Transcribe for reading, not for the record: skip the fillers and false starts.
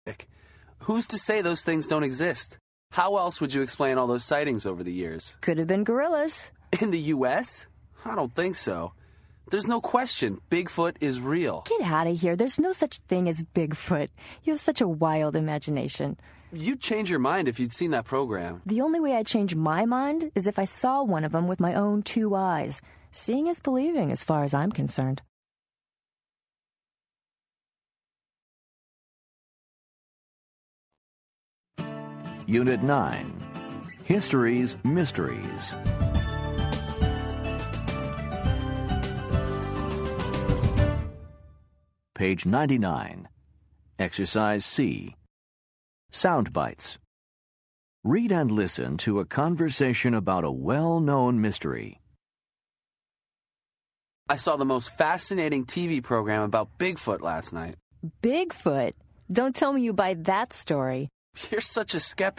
Who's to say those things don't exist? How else would you explain all those sightings over the years? Could have been gorillas. In the U.S.? I don't think so. There's no question Bigfoot is real. Get out of here. There's no such thing as Bigfoot. You have such a wild imagination. You'd change your mind if you'd seen that program. The only way I'd change my mind is if I saw one of them with my own 2 eyes. Seeing is believing as far as I'm concerned. Unit 9. History's Mysteries. Page 99. Exercise C. Sound bites. Read and listen to a conversation about a well-known mystery. I saw the most fascinating TV program about Bigfoot last night. Bigfoot? Don't tell me you buy that story. You're such a skeptic.